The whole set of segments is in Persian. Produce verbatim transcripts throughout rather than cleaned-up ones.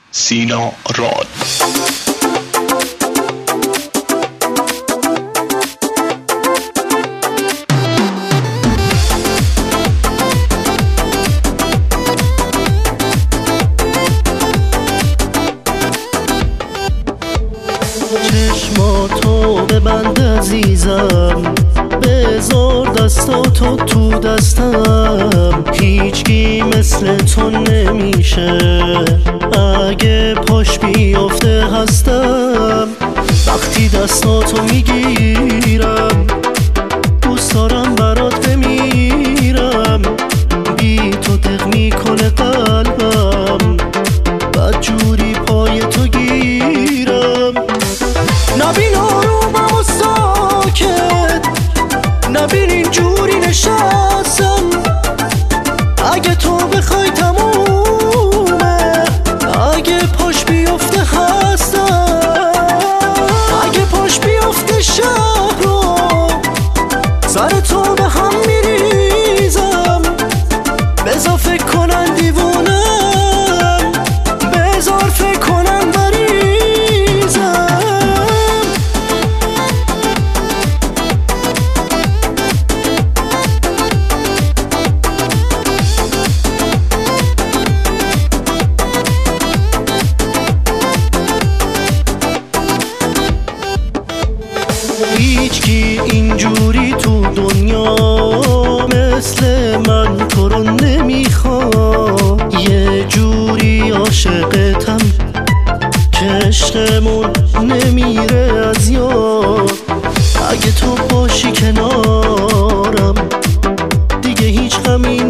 سینا راد. چشماتو ببند عزیزم، بذار دستاتو تو دستم، هیچکی مثل تو نمیشه، اگه پاش بیفته هستم. وقتی دستاتو میگیرم دوست دارم برات بمیرم، بی تو دق میکنه قلبم، بد جوری پای تو گیرم. نبین آرومم و ساکت، نبین اینجوری نشستم، اگه تو بخوای تمومه، اگه پاش بیفته هستم، اگه پاش بیفته شب رو سر تو به هم میریزم. بذار فکر کنن دیوونم، بذار فکر کنن مریضم. هیچکی اینجوری تو دنیا مثل من تو رو نمیخواد، یه جوری عاشقتم که عشقمون نمیره از یاد. اگه تو باشی کنارم دیگه هیچ غمی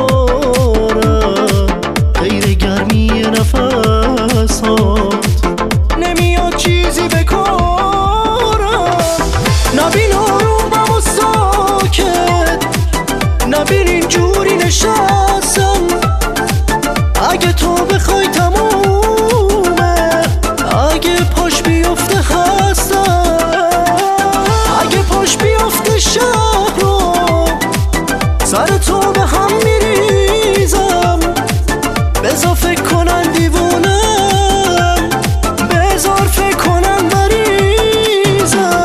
ندارم، غیر گرمی نفسات نمیاد چیزی بکارم. نبین آرومم و ساکت، نبین اینجوری نشستم، اگه تو بخوای تمومه، اگه پاش بیفته هستم، اگه پاش بیفته شب رو سر تو به هم میریزم. بذار فکر کنن دیوونم، بذار فکر کنن مریضم.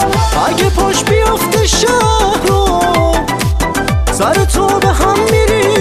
اگه پاش بیفته شب رو سر تو به هم میری